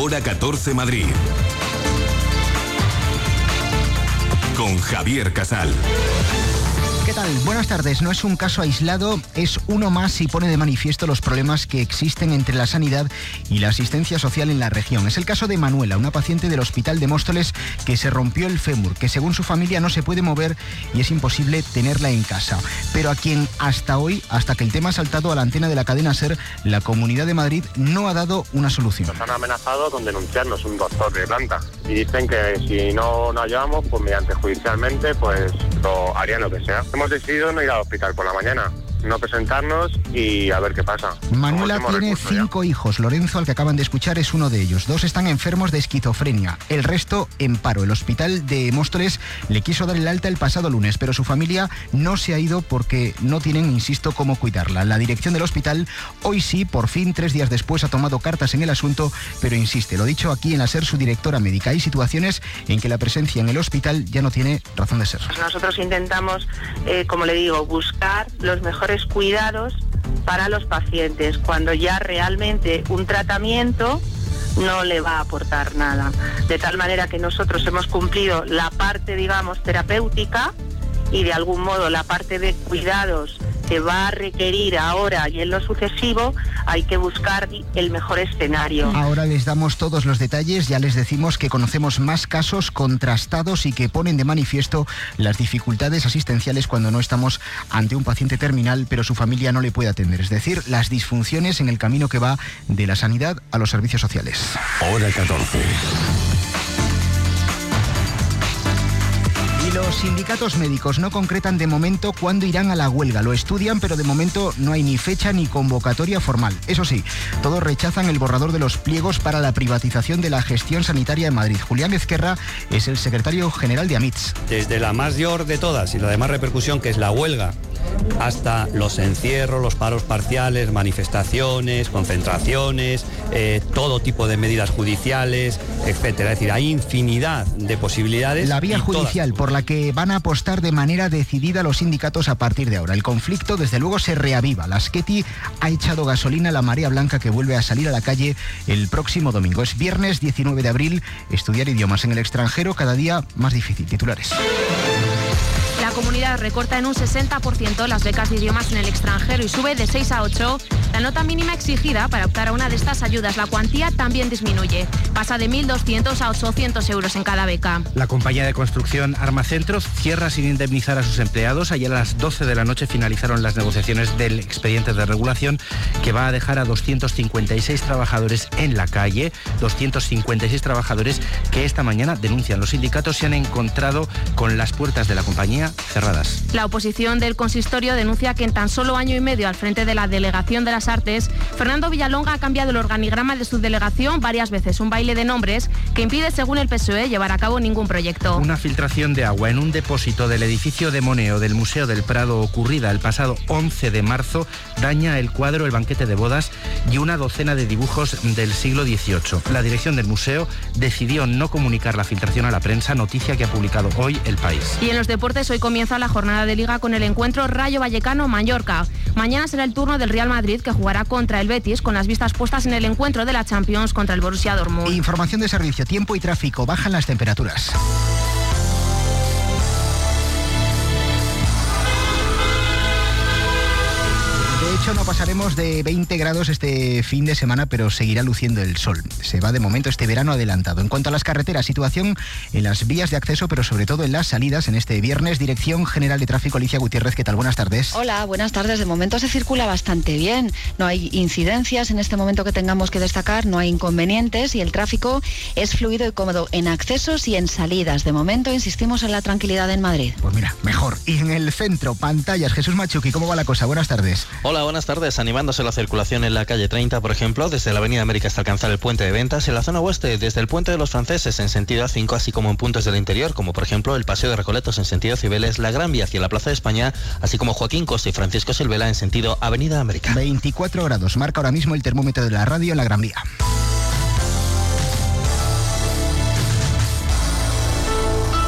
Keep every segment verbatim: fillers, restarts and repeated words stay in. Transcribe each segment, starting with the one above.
Hora catorce Madrid. Con Javier Casal. ¿Qué tal? Buenas tardes. No es un caso aislado, es uno más y pone de manifiesto los problemas que existen entre la sanidad y la asistencia social en la región. Es el caso de Manuela, una paciente del Hospital de Móstoles que se rompió el fémur, que según su familia no se puede mover y es imposible tenerla en casa. Pero a quien hasta hoy, hasta que el tema ha saltado a la antena de la cadena SER, la Comunidad de Madrid no ha dado una solución. Nos han amenazado con denunciarnos un doctor de planta y dicen que si no nos llevamos, pues mediante judicialmente, pues lo harían lo que sea. Hemos decidido no ir al hospital por la mañana, no presentarnos y a ver qué pasa. Manuela tiene cinco ya. hijos. Lorenzo, al que acaban de escuchar, es uno de ellos. Dos están enfermos de esquizofrenia, el resto en paro. El Hospital de Móstoles le quiso dar el alta el pasado lunes, pero su familia no se ha ido porque no tienen, insisto, cómo cuidarla. La dirección del hospital, hoy sí, por fin, tres días después, ha tomado cartas en el asunto, pero insiste, lo dicho aquí en la SER, su directora médica. Hay situaciones en que la presencia en el hospital ya no tiene razón de ser. Nosotros intentamos, eh, como le digo, buscar los mejores cuidados para los pacientes cuando ya realmente un tratamiento no le va a aportar nada. De tal manera que nosotros hemos cumplido la parte, digamos, terapéutica y de algún modo la parte de cuidados que va a requerir ahora y en lo sucesivo hay que buscar el mejor escenario. Ahora les damos todos los detalles, ya les decimos que conocemos más casos contrastados y que ponen de manifiesto las dificultades asistenciales cuando no estamos ante un paciente terminal pero su familia no le puede atender, es decir, las disfunciones en el camino que va de la sanidad a los servicios sociales. Hora catorce. Y los sindicatos médicos no concretan de momento cuándo irán a la huelga. Lo estudian, pero de momento no hay ni fecha ni convocatoria formal. Eso sí, todos rechazan el borrador de los pliegos para la privatización de la gestión sanitaria en Madrid. Julián Ezquerra es el secretario general de AMITS. Desde la mayor de todas y la de más repercusión, que es la huelga, hasta los encierros, los paros parciales, manifestaciones, concentraciones, eh, todo tipo de medidas judiciales, etcétera. Es decir, hay infinidad de posibilidades. La vía judicial todas... por la que van a apostar de manera decidida los sindicatos a partir de ahora. El conflicto, desde luego, se reaviva. La Sketi ha echado gasolina a la marea blanca que vuelve a salir a la calle el próximo domingo. Es viernes diecinueve de abril. Estudiar idiomas en el extranjero cada día más difícil. Titulares. La comunidad recorta en un sesenta por ciento las becas de idiomas en el extranjero y sube de seis a ocho la nota mínima exigida para optar a una de estas ayudas. La cuantía también disminuye. Pasa de mil doscientos a ochocientos euros en cada beca. La compañía de construcción Armacentros cierra sin indemnizar a sus empleados. Ayer a las doce de la noche finalizaron las negociaciones del expediente de regulación que va a dejar a doscientos cincuenta y seis trabajadores en la calle. doscientos cincuenta y seis trabajadores que esta mañana, denuncian los sindicatos, se han encontrado con las puertas de la compañía cerradas. La oposición del consistorio denuncia que en tan solo año y medio al frente de la Delegación de las Artes, Fernando Villalonga ha cambiado el organigrama de su delegación varias veces, un baile de nombres que impide, según el P S O E, llevar a cabo ningún proyecto. Una filtración de agua en un depósito del edificio de Moneo del Museo del Prado, ocurrida el pasado once de marzo, daña el cuadro El banquete de bodas y una docena de dibujos del siglo dieciocho. La dirección del museo decidió no comunicar la filtración a la prensa, noticia que ha publicado hoy El País. Y en los deportes, hoy comienza la jornada de Liga con el encuentro Rayo Vallecano-Mallorca. Mañana será el turno del Real Madrid, que jugará contra el Betis, con las vistas puestas en el encuentro de la Champions contra el Borussia Dortmund. Información de servicio, tiempo y tráfico. Bajan las temperaturas. De hecho, no pasaremos de veinte grados este fin de semana, pero seguirá luciendo el sol. Se va de momento este verano adelantado. En cuanto a las carreteras, situación en las vías de acceso, pero sobre todo en las salidas en este viernes. Dirección General de Tráfico, Alicia Gutiérrez, ¿qué tal? Buenas tardes. Hola, buenas tardes. De momento se circula bastante bien. No hay incidencias en este momento que tengamos que destacar, no hay inconvenientes y el tráfico es fluido y cómodo en accesos y en salidas. De momento insistimos en la tranquilidad en Madrid. Pues mira, mejor. Y en el centro, pantallas, Jesús Machuqui, ¿cómo va la cosa? Buenas tardes. Hola, buenas tardes. Animándose la circulación en la calle treinta, por ejemplo, desde la Avenida América hasta alcanzar el Puente de Ventas. En la zona oeste, desde el Puente de los Franceses en sentido A cinco, así como en puntos del interior, como por ejemplo el Paseo de Recoletos en sentido Cibeles, la Gran Vía hacia la Plaza de España, así como Joaquín Costa y Francisco Silvela en sentido Avenida América. veinticuatro grados, marca ahora mismo el termómetro de la radio en la Gran Vía.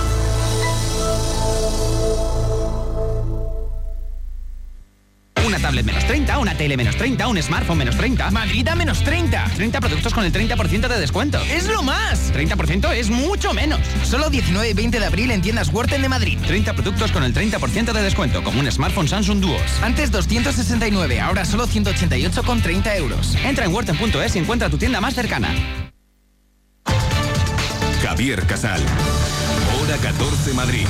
Una tablet tablet menos treinta, una tele menos treinta, un smartphone menos treinta. Madrid a menos treinta. treinta productos con el treinta por ciento de descuento. ¡Es lo más! treinta por ciento es mucho menos. Solo diecinueve y veinte de abril en tiendas Worten de Madrid. treinta productos con el treinta por ciento de descuento, como un smartphone Samsung Duos. Antes doscientos sesenta y nueve, ahora solo ciento ochenta y ocho con treinta euros. Entra en worten punto es y encuentra tu tienda más cercana. Javier Casal. Hora catorce Madrid.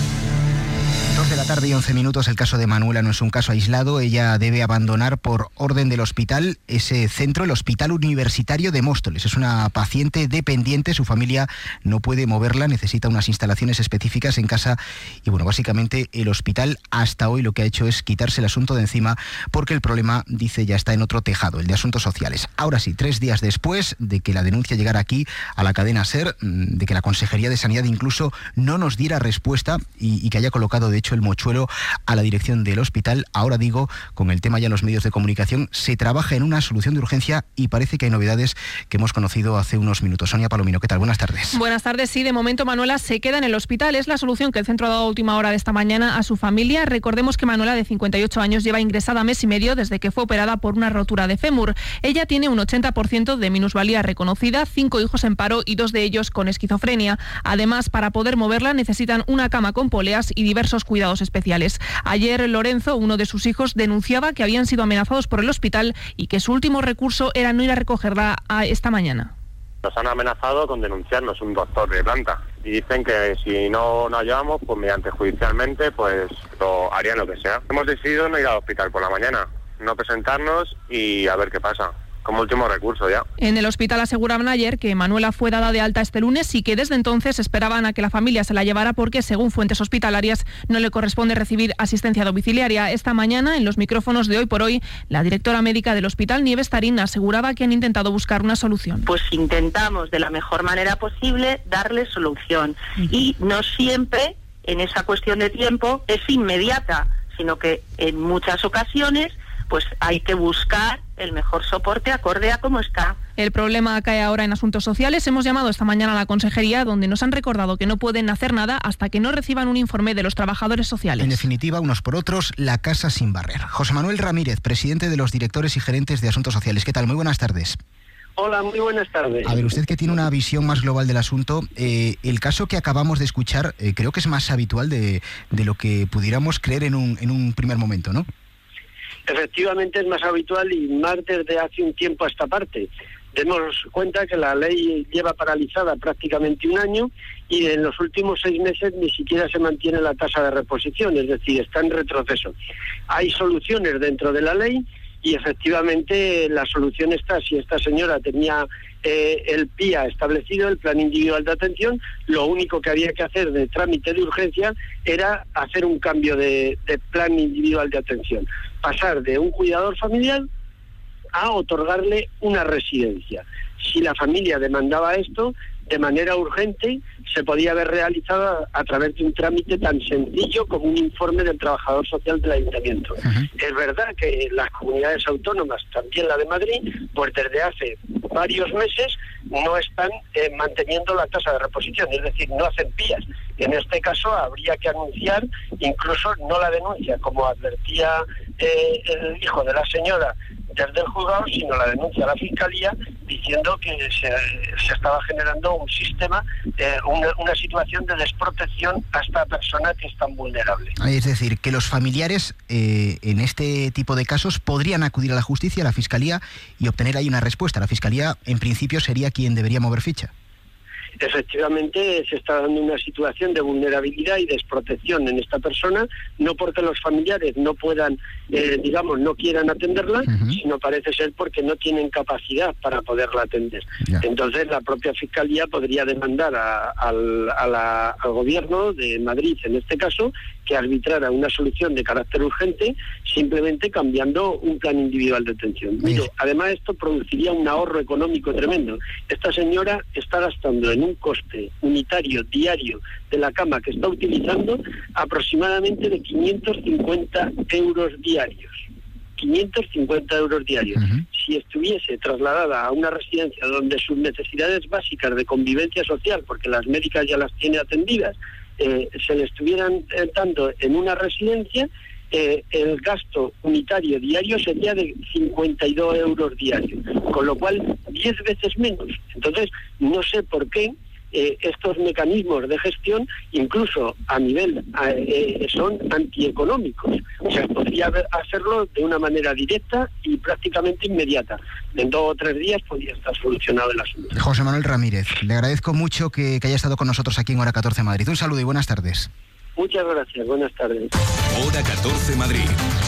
dos de la tarde y once minutos. El caso de Manuela no es un caso aislado. Ella debe abandonar por orden del hospital ese centro, el Hospital Universitario de Móstoles. Es una paciente dependiente, su familia no puede moverla, necesita unas instalaciones específicas en casa y bueno, básicamente el hospital hasta hoy lo que ha hecho es quitarse el asunto de encima porque el problema, dice, ya está en otro tejado, el de asuntos sociales. Ahora sí, tres días después de que la denuncia llegara aquí a la cadena SER, de que la Consejería de Sanidad incluso no nos diera respuesta y, y que haya colocado de hecho el mochuelo a la dirección del hospital. Ahora digo, con el tema ya en los medios de comunicación, se trabaja en una solución de urgencia y parece que hay novedades que hemos conocido hace unos minutos. Sonia Palomino, ¿qué tal? Buenas tardes. Buenas tardes. Sí, de momento Manuela se queda en el hospital. Es la solución que el centro ha dado a última hora de esta mañana a su familia. Recordemos que Manuela, de cincuenta y ocho años, lleva ingresada mes y medio desde que fue operada por una rotura de fémur. Ella tiene un ochenta por ciento de minusvalía reconocida, cinco hijos en paro y dos de ellos con esquizofrenia. Además, para poder moverla necesitan una cama con poleas y diversos cuidados especiales. Ayer Lorenzo, uno de sus hijos, denunciaba que habían sido amenazados por el hospital y que su último recurso era no ir a recogerla a esta mañana. Nos han amenazado con denunciarnos un doctor de planta y dicen que si no nos llevamos, pues mediante judicialmente, pues lo harían lo que sea. Hemos decidido no ir al hospital por la mañana, no presentarnos y a ver qué pasa. Como último recurso ya. En el hospital aseguraban ayer que Manuela fue dada de alta este lunes y que desde entonces esperaban a que la familia se la llevara porque, según fuentes hospitalarias, no le corresponde recibir asistencia domiciliaria. Esta mañana, en los micrófonos de Hoy por Hoy, la directora médica del hospital, Nieves Tarín, aseguraba que han intentado buscar una solución. Pues intentamos de la mejor manera posible darle solución. Uh-huh. Y no siempre, en esa cuestión de tiempo, es inmediata, sino que en muchas ocasiones pues hay que buscar el mejor soporte acorde a cómo está. El problema cae ahora en asuntos sociales. Hemos llamado esta mañana a la consejería, donde nos han recordado que no pueden hacer nada hasta que no reciban un informe de los trabajadores sociales. En definitiva, unos por otros, la casa sin barrer. José Manuel Ramírez, presidente de los directores y gerentes de asuntos sociales. ¿Qué tal? Muy buenas tardes. Hola, muy buenas tardes. A ver, usted que tiene una visión más global del asunto, eh, el caso que acabamos de escuchar eh, creo que es más habitual de, de lo que pudiéramos creer en un, en un primer momento, ¿no? Efectivamente es más habitual y más desde hace un tiempo a esta parte. Demos cuenta que la ley lleva paralizada prácticamente un año y en los últimos seis meses ni siquiera se mantiene la tasa de reposición, es decir, está en retroceso. Hay soluciones dentro de la ley y efectivamente la solución está, si esta señora tenía eh, el P I A establecido, el Plan Individual de Atención, lo único que había que hacer de trámite de urgencia era hacer un cambio de, de Plan Individual de Atención, pasar de un cuidador familiar a otorgarle una residencia. Si la familia demandaba esto, de manera urgente se podía haber realizado a, a través de un trámite tan sencillo como un informe del trabajador social del ayuntamiento. Uh-huh. Es verdad que las comunidades autónomas, también la de Madrid, pues desde hace varios meses no están eh, manteniendo la tasa de reposición, es decir, no hacen P I As. En este caso habría que anunciar incluso no la denuncia, como advertía eh, el hijo de la señora desde el juzgado, sino la denuncia a la Fiscalía diciendo que se, se estaba generando un sistema, eh, una, una situación de desprotección a esta persona que es tan vulnerable. Es decir, que los familiares eh, en este tipo de casos podrían acudir a la justicia, a la Fiscalía y obtener ahí una respuesta. La Fiscalía, en principio, sería quien debería mover ficha. Efectivamente se está dando una situación de vulnerabilidad y desprotección en esta persona, no porque los familiares no puedan, eh, digamos, no quieran atenderla, uh-huh. sino parece ser porque no tienen capacidad para poderla atender. Yeah. Entonces la propia Fiscalía podría demandar a, al, a la, al gobierno de Madrid, en este caso, que arbitrara una solución de carácter urgente, simplemente cambiando un plan individual de atención. Mire, además esto produciría un ahorro económico tremendo. Esta señora está gastando en un coste unitario diario de la cama que está utilizando aproximadamente de quinientos cincuenta euros diarios. quinientos cincuenta euros diarios. Uh-huh. Si estuviese trasladada a una residencia donde sus necesidades básicas de convivencia social, porque las médicas ya las tiene atendidas, eh, se le estuvieran eh, dando en una residencia, eh, el gasto unitario diario sería de cincuenta y dos euros diarios, con lo cual diez veces menos. Entonces, no sé por qué eh, estos mecanismos de gestión, incluso a nivel, eh, son antieconómicos. O sea, podría hacerlo de una manera directa y prácticamente inmediata. En dos o tres días podría estar solucionado el asunto. José Manuel Ramírez, le agradezco mucho que, que haya estado con nosotros aquí en Hora catorce Madrid. Un saludo y buenas tardes. Muchas gracias, buenas tardes. Hora catorce Madrid.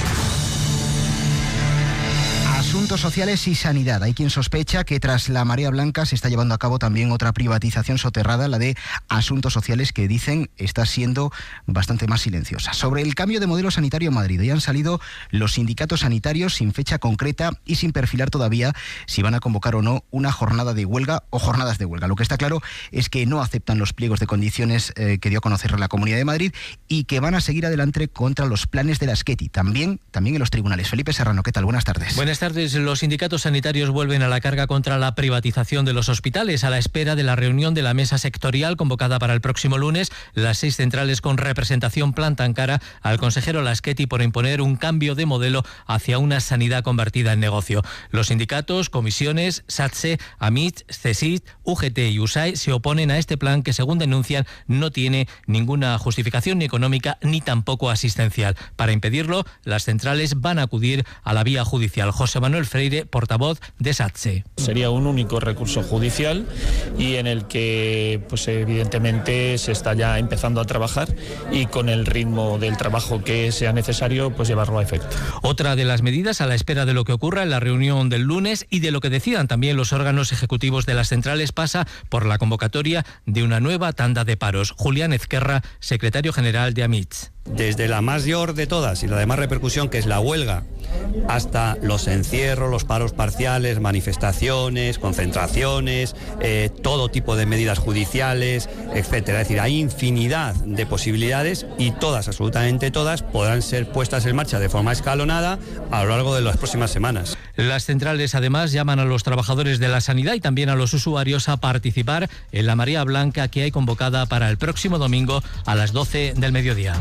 Asuntos sociales y sanidad. Hay quien sospecha que tras la marea blanca se está llevando a cabo también otra privatización soterrada, la de asuntos sociales, que dicen está siendo bastante más silenciosa. Sobre el cambio de modelo sanitario en Madrid, hoy han salido los sindicatos sanitarios sin fecha concreta y sin perfilar todavía si van a convocar o no una jornada de huelga o jornadas de huelga. Lo que está claro es que no aceptan los pliegos de condiciones eh, que dio a conocer la Comunidad de Madrid y que van a seguir adelante contra los planes de la Esqueti, también, también en los tribunales. Felipe Serrano, ¿qué tal? Buenas tardes. Buenas tardes. Los sindicatos sanitarios vuelven a la carga contra la privatización de los hospitales a la espera de la reunión de la mesa sectorial convocada para el próximo lunes. Las seis centrales con representación plantan cara al consejero Laschetti por imponer un cambio de modelo hacia una sanidad convertida en negocio. Los sindicatos, comisiones, SATSE, AMIT, CESID, U G T y U S A I se oponen a este plan que, según denuncian, no tiene ninguna justificación ni económica ni tampoco asistencial. Para impedirlo, las centrales van a acudir a la vía judicial. José Manuel Freire, portavoz de SATSE. Sería un único recurso judicial y en el que, pues evidentemente, se está ya empezando a trabajar y con el ritmo del trabajo que sea necesario, pues llevarlo a efecto. Otra de las medidas a la espera de lo que ocurra en la reunión del lunes y de lo que decidan también los órganos ejecutivos de las centrales pasa por la convocatoria de una nueva tanda de paros. Julián Ezquerra, secretario general de AMITS. Desde la mayor de todas y la de más repercusión, que es la huelga, hasta los encierros, los paros parciales, manifestaciones, concentraciones, eh, todo tipo de medidas judiciales, etcétera. Es decir, hay infinidad de posibilidades y todas, absolutamente todas, podrán ser puestas en marcha de forma escalonada a lo largo de las próximas semanas. Las centrales, además, llaman a los trabajadores de la sanidad y también a los usuarios a participar en la marea blanca que hay convocada para el próximo domingo a las doce del mediodía.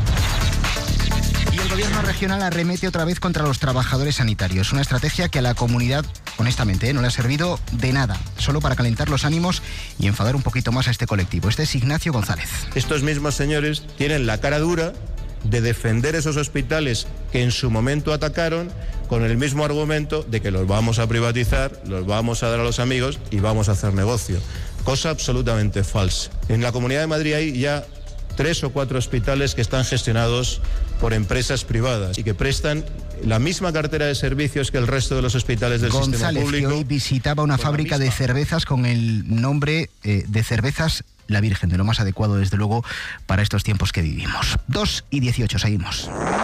Y el gobierno regional arremete otra vez contra los trabajadores sanitarios. Una estrategia que a la comunidad, honestamente, ¿eh? no le ha servido de nada. Solo para calentar los ánimos y enfadar un poquito más a este colectivo. Este es Ignacio González. Estos mismos señores tienen la cara dura de defender esos hospitales que en su momento atacaron con el mismo argumento de que los vamos a privatizar, los vamos a dar a los amigos y vamos a hacer negocio. Cosa absolutamente falsa. En la Comunidad de Madrid hay ya tres o cuatro hospitales que están gestionados por empresas privadas y que prestan la misma cartera de servicios que el resto de los hospitales del González, sistema público. Que hoy visitaba una fábrica de cervezas con el nombre eh, de Cervezas La Virgen, de lo más adecuado, desde luego, para estos tiempos que vivimos. dos y dieciocho, seguimos.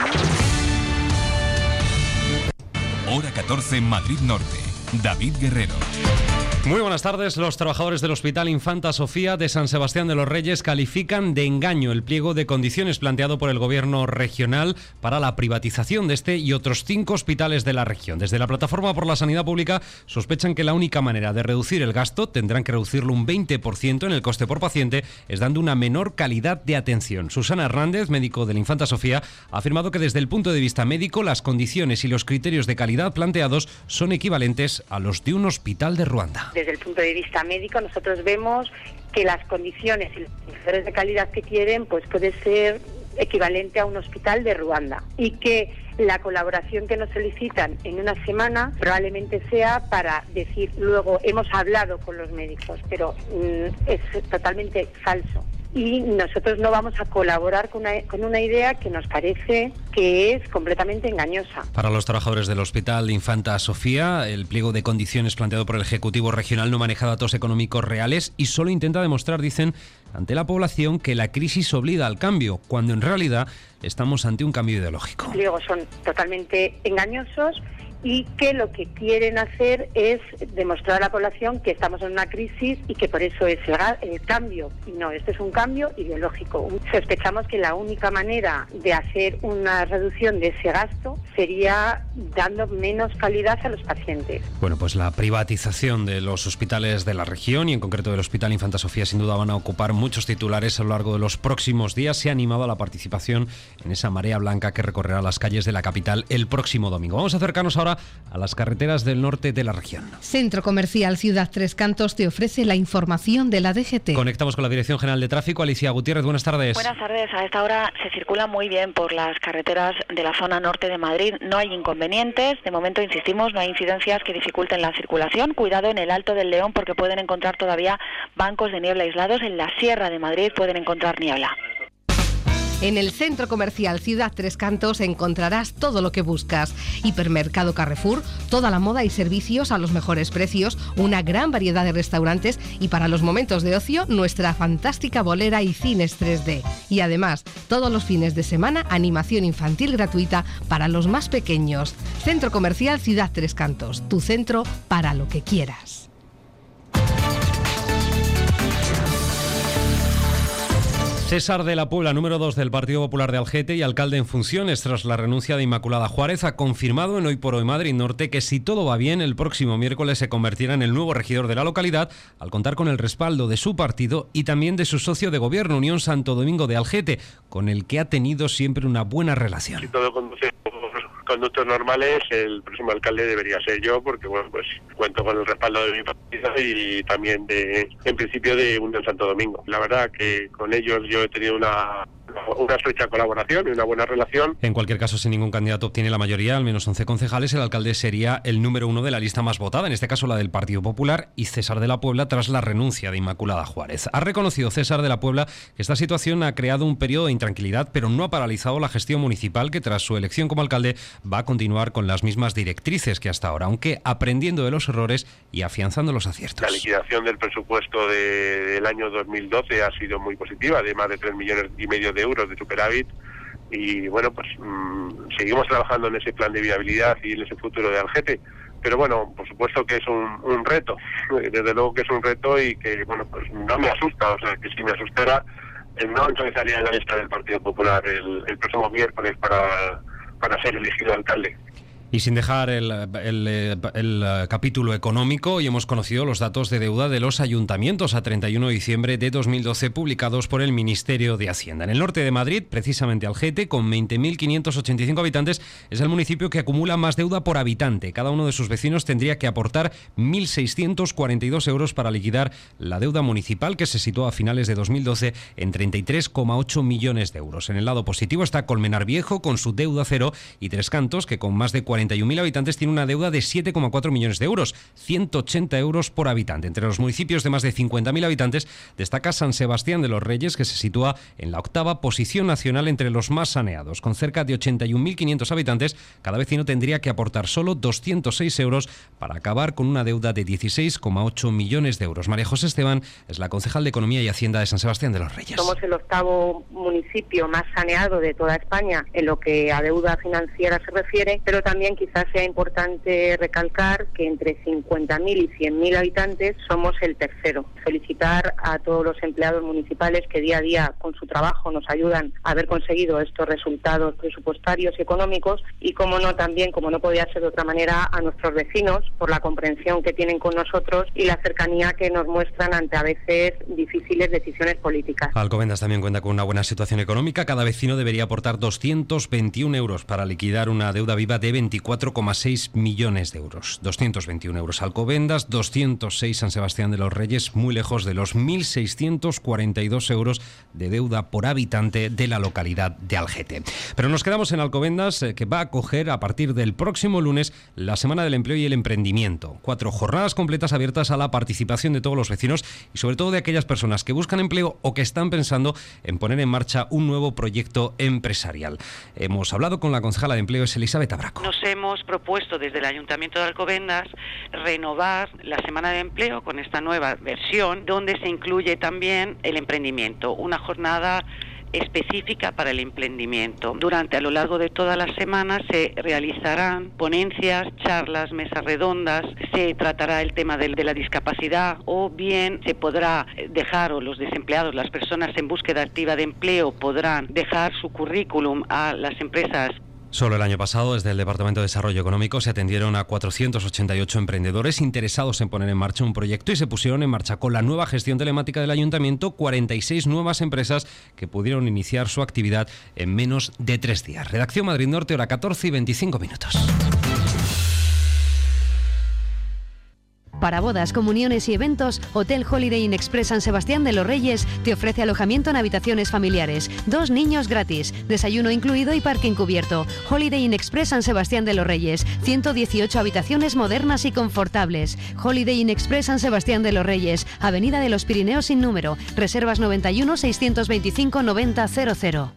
Hora catorce, Madrid Norte. David Guerrero. Muy buenas tardes. Los trabajadores del Hospital Infanta Sofía de San Sebastián de los Reyes califican de engaño el pliego de condiciones planteado por el gobierno regional para la privatización de este y otros cinco hospitales de la región. Desde la Plataforma por la Sanidad Pública sospechan que la única manera de reducir el gasto, tendrán que reducirlo un veinte por ciento en el coste por paciente, es dando una menor calidad de atención. Susana Hernández, médico del Infanta Sofía, ha afirmado que desde el punto de vista médico las condiciones y los criterios de calidad planteados son equivalentes a los de un hospital de Ruanda. Desde el punto de vista médico, nosotros vemos que las condiciones y los indicadores de calidad que tienen pues puede ser equivalente a un hospital de Ruanda y que la colaboración que nos solicitan en una semana probablemente sea para decir luego hemos hablado con los médicos, pero mm, es totalmente falso. Y nosotros no vamos a colaborar con una, con una idea que nos parece que es completamente engañosa. Para los trabajadores del Hospital Infanta Sofía, el pliego de condiciones planteado por el Ejecutivo Regional no maneja datos económicos reales y solo intenta demostrar, dicen, ante la población que la crisis obliga al cambio, cuando en realidad estamos ante un cambio ideológico. Los pliegos son totalmente engañosos y que lo que quieren hacer es demostrar a la población que estamos en una crisis y que por eso es el, el cambio. Y no, este es un cambio ideológico. Sospechamos que la única manera de hacer una reducción de ese gasto sería dando menos calidad a los pacientes. Bueno, pues la privatización de los hospitales de la región y en concreto del Hospital Infanta Sofía sin duda van a ocupar muchos titulares a lo largo de los próximos días. Se ha animado a la participación en esa marea blanca que recorrerá las calles de la capital el próximo domingo. Vamos a acercarnos ahora a las carreteras del norte de la región. Centro Comercial Ciudad Tres Cantos te ofrece la información de la D G T. Conectamos con la Dirección General de Tráfico. Alicia Gutiérrez, buenas tardes. Buenas tardes. A esta hora se circula muy bien por las carreteras de la zona norte de Madrid. No hay inconvenientes. De momento, insistimos, no hay incidencias que dificulten la circulación. Cuidado en el Alto del León porque pueden encontrar todavía bancos de niebla aislados. En la Sierra de Madrid pueden encontrar niebla. En el Centro Comercial Ciudad Tres Cantos encontrarás todo lo que buscas. Hipermercado Carrefour, toda la moda y servicios a los mejores precios, una gran variedad de restaurantes y para los momentos de ocio, nuestra fantástica bolera y cines tres D. Y además, todos los fines de semana, animación infantil gratuita para los más pequeños. Centro Comercial Ciudad Tres Cantos, tu centro para lo que quieras. César de la Puebla, número dos del Partido Popular de Algete y alcalde en funciones tras la renuncia de Inmaculada Juárez, ha confirmado en Hoy por Hoy Madrid Norte que si todo va bien, el próximo miércoles se convertirá en el nuevo regidor de la localidad al contar con el respaldo de su partido y también de su socio de gobierno, Unión Santo Domingo de Algete, con el que ha tenido siempre una buena relación. Si todo conduce por conductos normales, el próximo alcalde debería ser yo, porque bueno, pues cuento con el respaldo de mi partido y también de, en principio, de Unión Santo Domingo. La verdad que con ellos yo he tenido una una estrecha colaboración y una buena relación. En cualquier caso, si ningún candidato obtiene la mayoría, al menos once concejales, el alcalde sería el número uno de la lista más votada, en este caso la del Partido Popular, y César de la Puebla tras la renuncia de Inmaculada Juárez. Ha reconocido César de la Puebla que esta situación ha creado un periodo de intranquilidad, pero no ha paralizado la gestión municipal, que tras su elección como alcalde va a continuar con las mismas directrices que hasta ahora, aunque aprendiendo de los errores y afianzando los aciertos. La liquidación del presupuesto de, del año dos mil doce ha sido muy positiva, de más de tres millones y medio de euros de superávit, y bueno, pues mmm, seguimos trabajando en ese plan de viabilidad y en ese futuro de Algete, pero bueno, por supuesto que es un, un reto, desde luego que es un reto y que bueno, pues no me asusta, o sea, que si me asustara el no encabezaría en la lista del Partido Popular el, el próximo miércoles para, para ser elegido alcalde. Y sin dejar el, el, el, el capítulo económico, hoy hemos conocido los datos de deuda de los ayuntamientos a treinta y uno de diciembre de dos mil doce publicados por el Ministerio de Hacienda. En el norte de Madrid, precisamente Algete, con veinte mil quinientos ochenta y cinco habitantes, es el municipio que acumula más deuda por habitante. Cada uno de sus vecinos tendría que aportar mil seiscientos cuarenta y dos euros para liquidar la deuda municipal, que se situó a finales de dos mil doce en treinta y tres coma ocho millones de euros. En el lado positivo está Colmenar Viejo, con su deuda cero, y Tres Cantos, que con más de cuarenta y un mil habitantes tiene una deuda de siete coma cuatro millones de euros, ciento ochenta euros por habitante. Entre los municipios de más de cincuenta mil habitantes destaca San Sebastián de los Reyes, que se sitúa en la octava posición nacional entre los más saneados. Con cerca de ochenta y un mil quinientos habitantes, cada vecino tendría que aportar solo doscientos seis euros para acabar con una deuda de dieciséis coma ocho millones de euros. María José Esteban es la concejal de Economía y Hacienda de San Sebastián de los Reyes. Somos el octavo municipio más saneado de toda España en lo que a deuda financiera se refiere, pero también quizás sea importante recalcar que entre cincuenta mil y cien mil habitantes somos el tercero. Felicitar a todos los empleados municipales que día a día con su trabajo nos ayudan a haber conseguido estos resultados presupuestarios y económicos, y como no también, como no podía ser de otra manera, a nuestros vecinos por la comprensión que tienen con nosotros y la cercanía que nos muestran ante a veces difíciles decisiones políticas. Alcobendas también cuenta con una buena situación económica. Cada vecino debería aportar doscientos veintiún euros para liquidar una deuda viva de veinticuatro coma seis millones de euros. doscientos veintiún euros Alcobendas, doscientos seis San Sebastián de los Reyes, muy lejos de los mil seiscientos cuarenta y dos euros de deuda por habitante de la localidad de Algete. Pero nos quedamos en Alcobendas, eh, que va a acoger a partir del próximo lunes la Semana del Empleo y el Emprendimiento. Cuatro jornadas completas abiertas a la participación de todos los vecinos y sobre todo de aquellas personas que buscan empleo o que están pensando en poner en marcha un nuevo proyecto empresarial. Hemos hablado con la concejala de Empleo, es Elizabeth Abraco. Nos hemos propuesto desde el Ayuntamiento de Alcobendas renovar la Semana de Empleo con esta nueva versión, donde se incluye también el emprendimiento, una jornada específica para el emprendimiento. Durante a lo largo de todas las semanas se realizarán ponencias, charlas, mesas redondas, se tratará el tema de, de la discapacidad, o bien se podrá dejar, o los desempleados, las personas en búsqueda activa de empleo podrán dejar su currículum a las empresas. Solo el año pasado, desde el Departamento de Desarrollo Económico, se atendieron a cuatrocientos ochenta y ocho emprendedores interesados en poner en marcha un proyecto y se pusieron en marcha con la nueva gestión telemática del Ayuntamiento cuarenta y seis nuevas empresas que pudieron iniciar su actividad en menos de tres días. Redacción Madrid Norte, hora catorce y veinticinco minutos. Para bodas, comuniones y eventos, Hotel Holiday Inn Express San Sebastián de los Reyes te ofrece alojamiento en habitaciones familiares, dos niños gratis, desayuno incluido y parking cubierto. Holiday Inn Express San Sebastián de los Reyes, ciento dieciocho habitaciones modernas y confortables. Holiday Inn Express San Sebastián de los Reyes, Avenida de los Pirineos sin número, reservas noventa y uno, seiscientos veinticinco, noventa, cero cero.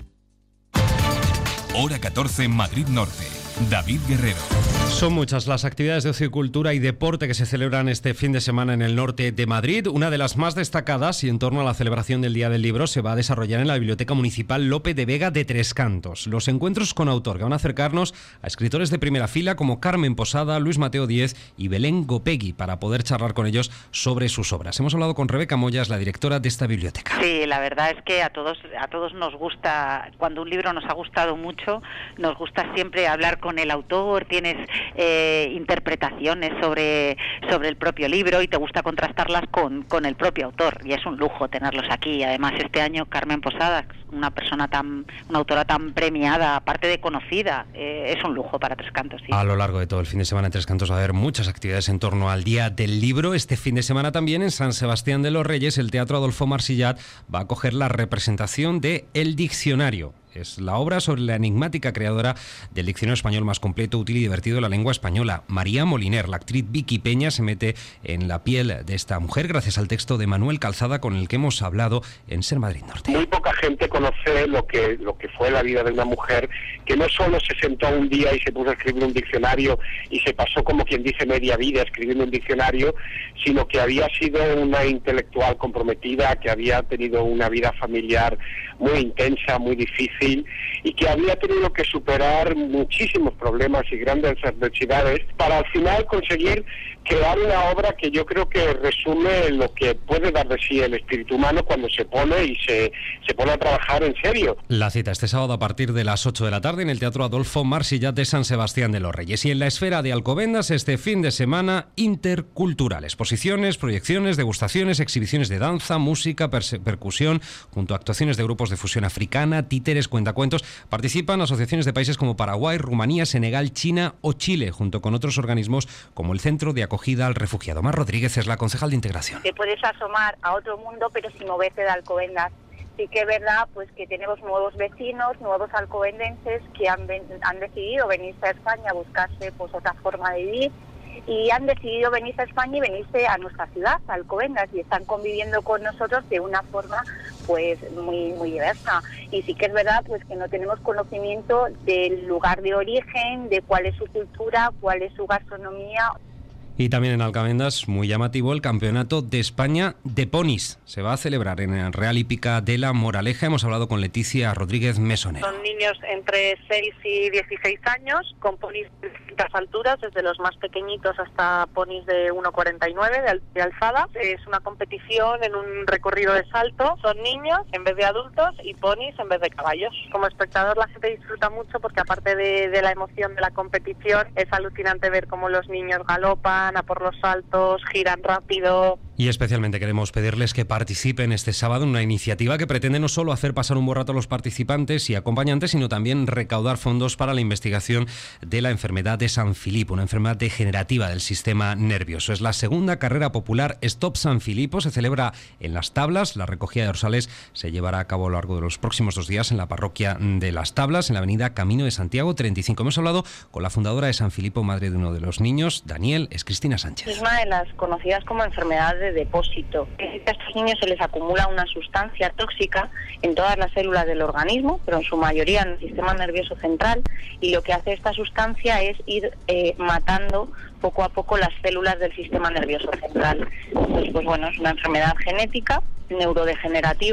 Hora catorce en Madrid Norte. David Guerrero. Son muchas las actividades de ocio y cultura y deporte que se celebran este fin de semana en el norte de Madrid. Una de las más destacadas, y en torno a la celebración del Día del Libro, se va a desarrollar en la Biblioteca Municipal Lope de Vega de Tres Cantos. Los encuentros con autor que van a acercarnos a escritores de primera fila como Carmen Posada, Luis Mateo Díez y Belén Gopegui, para poder charlar con ellos sobre sus obras. Hemos hablado con Rebeca Moyas, la directora de esta biblioteca. Sí, la verdad es que a todos, a todos nos gusta, cuando un libro nos ha gustado mucho, nos gusta siempre hablar con el autor, tienes eh, interpretaciones sobre, sobre el propio libro y te gusta contrastarlas con, con el propio autor, y es un lujo tenerlos aquí. Además, este año Carmen Posada, una persona tan, una autora tan premiada, aparte de conocida, eh, es un lujo para Tres Cantos. Sí. A lo largo de todo el fin de semana en Tres Cantos va a haber muchas actividades en torno al Día del Libro. Este fin de semana también en San Sebastián de los Reyes el Teatro Adolfo Marsillat va a acoger la representación de El Diccionario. Es la obra sobre la enigmática creadora del diccionario español más completo, útil y divertido de la lengua española. María Moliner, la actriz Vicky Peña, se mete en la piel de esta mujer gracias al texto de Manuel Calzada, con el que hemos hablado en Ser Madrid Norte. Muy poca gente conoce lo que, lo que fue la vida de una mujer que no solo se sentó un día y se puso a escribir un diccionario y se pasó, como quien dice, media vida escribiendo un diccionario, sino que había sido una intelectual comprometida, que había tenido una vida familiar muy intensa, muy difícil, y que había tenido que superar muchísimos problemas y grandes adversidades para al final conseguir crear una obra que yo creo que resume lo que puede dar de sí el espíritu humano cuando se pone y se, se pone a trabajar en serio. La cita este sábado a partir de las ocho de la tarde en el Teatro Adolfo Marsillat de San Sebastián de los Reyes. Y en la Esfera de Alcobendas este fin de semana intercultural. Exposiciones, proyecciones, degustaciones, exhibiciones de danza, música, percusión, junto a actuaciones de grupos de fusión africana, títeres, cuentacuentos. Participan asociaciones de países como Paraguay, Rumanía, Senegal, China o Chile, junto con otros organismos como el Centro de Acogida al Refugiado. Mar Rodríguez es la concejal de integración. Te puedes asomar a otro mundo, pero sin moverte de Alcobendas. Sí que es verdad pues que tenemos nuevos vecinos, nuevos alcobendenses que han, ven, han decidido venirse a España a buscarse pues otra forma de vivir, y han decidido venirse a España y venirse a nuestra ciudad, a Alcobendas, y están conviviendo con nosotros de una forma pues muy muy diversa. Y sí que es verdad pues que no tenemos conocimiento del lugar de origen, de cuál es su cultura, cuál es su gastronomía. Y también en Alcobendas, muy llamativo, el Campeonato de España de Ponis. Se va a celebrar en el Real Hípica de La Moraleja. Hemos hablado con Leticia Rodríguez Mesonero. Son niños entre seis y dieciséis años, con ponis de distintas alturas, desde los más pequeñitos hasta ponis de uno cuarenta y nueve de, al de alzada. Es una competición en un recorrido de salto. Son niños en vez de adultos y ponis en vez de caballos. Como espectador la gente disfruta mucho porque, aparte de, de la emoción de la competición, es alucinante ver cómo los niños galopan a por los saltos, giran rápido. Y especialmente queremos pedirles que participen este sábado en una iniciativa que pretende no solo hacer pasar un buen rato a los participantes y acompañantes, sino también recaudar fondos para la investigación de la enfermedad de San Filipo, una enfermedad degenerativa del sistema nervioso. Es la segunda carrera popular Stop San Filipo. Se celebra en Las Tablas. La recogida de dorsales se llevará a cabo a lo largo de los próximos dos días en la parroquia de Las Tablas, en la avenida Camino de Santiago treinta y cinco. Hemos hablado con la fundadora de San Filipo, madre de uno de los niños, Daniel, es Cristina Sánchez. Es una de las conocidas como enfermedad de depósito. A estos niños se les acumula una sustancia tóxica en todas las células del organismo, pero en su mayoría en el sistema nervioso central, y lo que hace esta sustancia es ir eh, matando poco a poco las células del sistema nervioso central. Entonces, pues bueno, es una enfermedad genética, neurodegenerativa,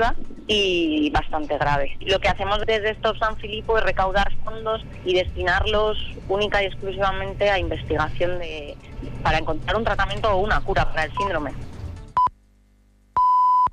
y bastante grave. Lo que hacemos desde Stop San Filipo es recaudar fondos y destinarlos única y exclusivamente a investigación de, para encontrar un tratamiento o una cura para el síndrome.